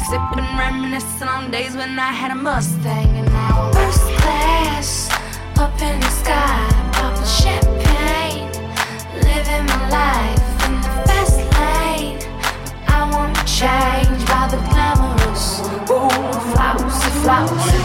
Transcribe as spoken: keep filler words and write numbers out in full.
Sipping, reminiscing on days when I had a Mustang. And now I'm first class, up in the sky, popping champagne, living my life in the fast lane. I won't change by the glamorous, ooh, flousy, flousy.